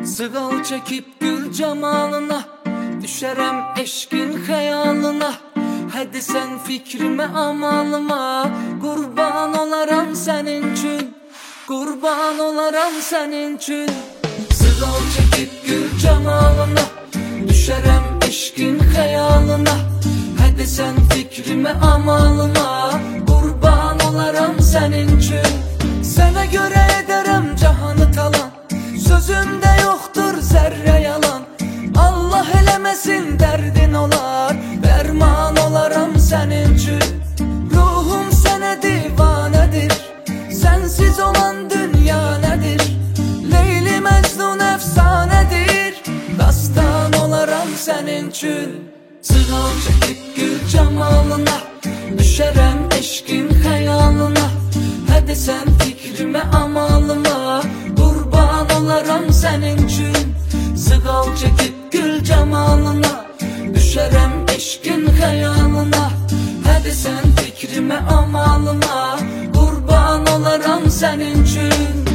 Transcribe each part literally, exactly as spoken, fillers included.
Sığal çekip gül cemalına, düşerem eşkin hayalına. Hadi sen fikrime amalıma, kurban olaram senin için, kurban olaram senin için. Sığal çekip gül cemalına, düşerem eşkin hayalına. Hadi sen fikrime amalıma, kurban olaram senin için. Sana göre ederim cahanı talan, sözümde yoktur zerre yalan. Allah eləmesin derdin olar, derman olaram senin için. Ruhum sana divanedir, sensiz olan dünya nedir? Leyli Mecnun efsanedir, dastan olaram senin için. Sığal çekip gül cemalına, düşerem eşkin hayalına. Hadi sen fikrime amalıma, kurban olaram senin için. Sığal çekip gül cemalına, düşerem eşkin hayalına. Hadi sen fikrime amalıma, kurban olaram senin için.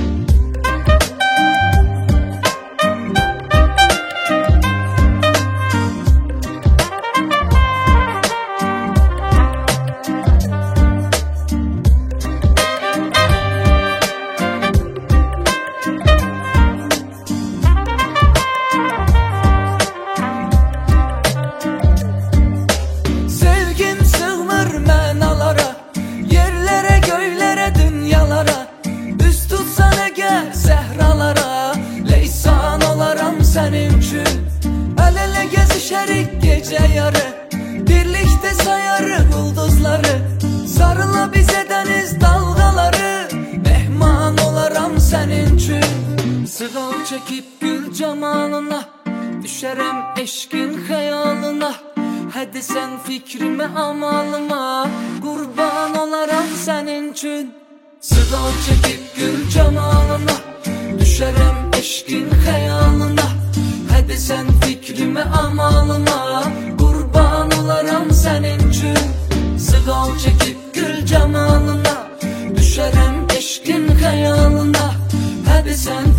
Senin için el ele gezişerik gece yarı, birlikte sayarı yıldızları. Sarıla bize deniz dalgaları, mehman olaram senin için. Sığal çekip gül cemalına, düşerem eşkin hayalına. Hadi sen fikrime amalıma, kurban olaram senin için. Sığal çekip gül cemalına, düşerem eşkin hayalına. Hadi sen fikrime amalıma, kurban olaram senin için. Sığal çekip gül cemalına, düşerem eşkin hayalına. Hadi sen